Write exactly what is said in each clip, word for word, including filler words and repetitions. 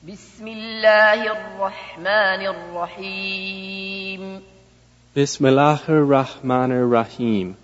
بسم الله الرحمن الرحيم بسم الله الرحمن الرحيم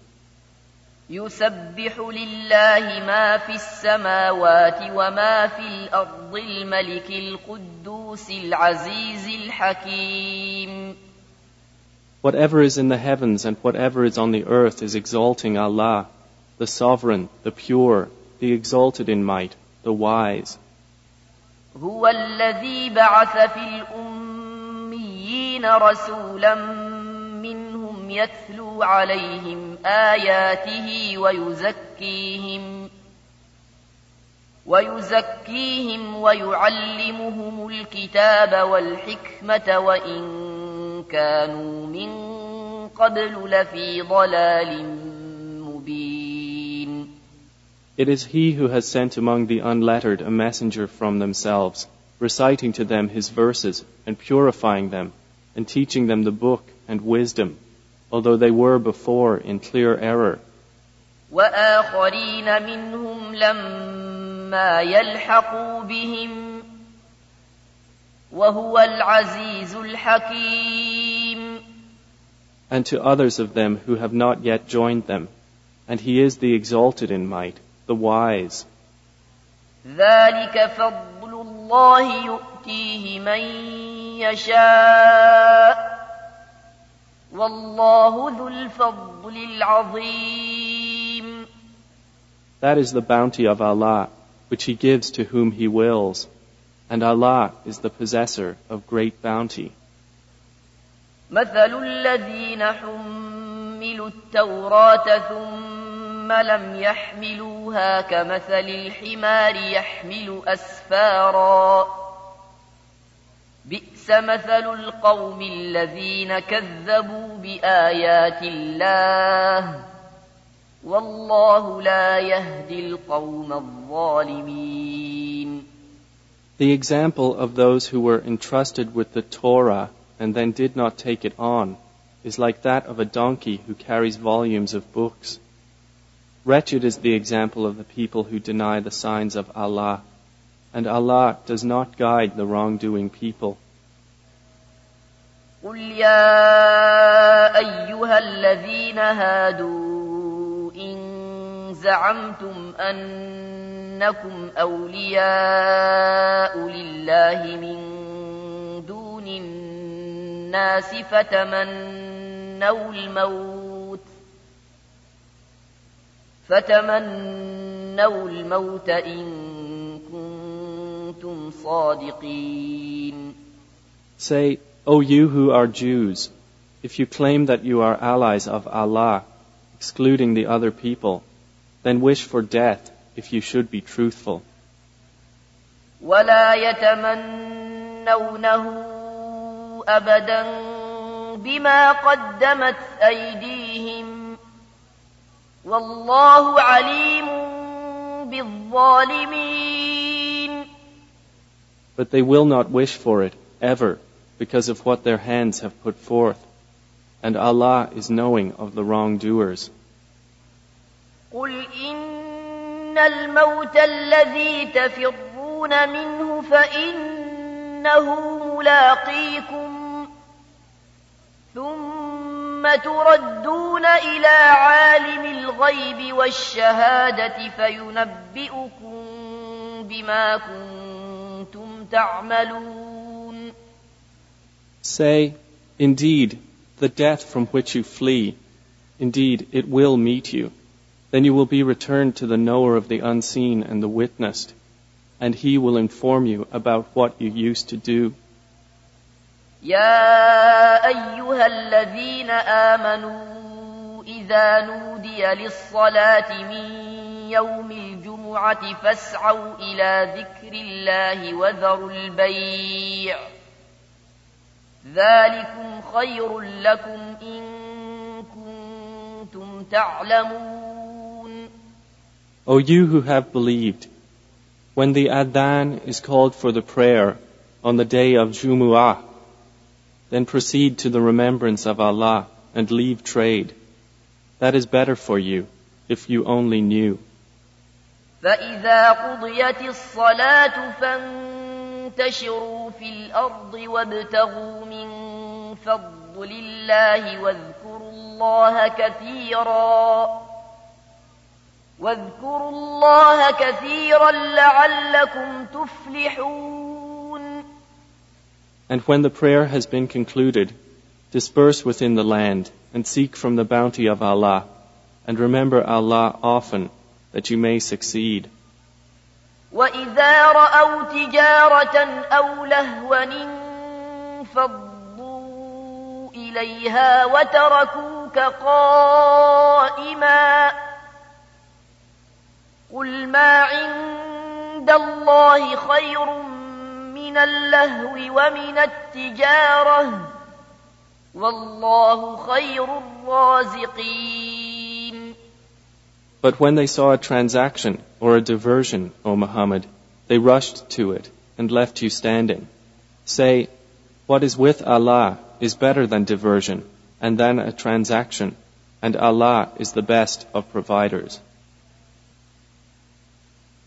يسبح لله ما في السماوات وما في الأرض الملك القدوس العزيز الحكيم. Whatever is in the heavens and whatever is on the earth is exalting Allah, the sovereign, the pure, the exalted in might, the wise. هو الذي بعث في الأميين رسولا منهم يتلو عليهم آياته ويزكيهم ويزكيهم ويعلمهم الكتاب والحكمة وإن كانوا من قبل لفي ضلال مبين. It is He who has sent among the unlettered a messenger from themselves, reciting to them His verses and purifying them and teaching them the book and wisdom, although they were before in clear error. وآخرين منهم لما يلحقوا بهم وهو العزيز الحكيم. And to others of them who have not yet joined them, and He is the exalted in might, the wise. ذلك فضل الله يؤتيه من يشاء والله ذو الفضل العظيم. That is the bounty of Allah, which He gives to whom He wills, and Allah is the possessor of great bounty. مثل الذين حملوا التوراة ثم لم يحملوها كمثل الحمار يحمل أسفارا بئس مثل القوم الذين كذبوا بآيات الله والله لا يهدي القوم الظالمين. The example of those who were entrusted with the Torah and then did not take it on is like that of a donkey who carries volumes of books. Wretched is the example of the people who deny the signs of Allah, and Allah does not guide the wrongdoing people. قل يا أيها الذين هادوا إن زعمتم أنكم أولياء لله من دون الناس فتمنوا الموت فتمنوا الموت إن كنتم صادقين. Say, O you who are Jews, if you claim that you are allies of Allah, excluding the other people, then wish for death if you should be truthful. ولا يتمنونه أبدا بما قدمت أيديهم والله عليم بالظالمين. But they will not wish for it ever because of what their hands have put forth, and Allah is knowing of the wrongdoers. قل إن الموت الذي تفرون منه فإنه ملاقيكم ثم تردون إلى عالم الغيب والشهادة فينبئكم بما كنتم تعملون. Say, indeed, the death from which you flee, indeed, it will meet you. Then you will be returned to the knower of the unseen and the witnessed, and he will inform you about what you used to do. يا أيها الذين آمنوا إذا نودي للصلاة من يوم الجمعة فاسعوا إلى ذكر الله وذروا البيع ذلكم خير لكم إن كنتم تعلمون. O you who have believed, when the adhan is called for the prayer on the day of Jumu'ah, then proceed to the remembrance of Allah and leave trade. That is better for you, if you only knew. فإذا قضيت الصلاة انتشروا في الأرض وابتغوا من فضل الله واذكروا الله كثيرا واذكروا الله كثيرا لعلكم تفلحون. And when the prayer has been concluded, disperse within the land and seek from the bounty of Allah, and remember Allah often, that you may succeed. وَإِذَا رَأَوْا تِجَارَةً أَوْ لَهْوًا انفَضُّوا إِلَيْهَا وَتَرَكُوكَ قَائِمًا قُلْ مَا عِندَ اللَّهِ خَيْرٌ مِنَ اللَّهْوِ وَمِنَ التِّجَارَةِ وَاللَّهُ خَيْرُ الرَّازِقِينَ. But when they saw a transaction or a diversion, O Muhammad, they rushed to it and left you standing. Say, what is with Allah is better than diversion and than a transaction, and Allah is the best of providers.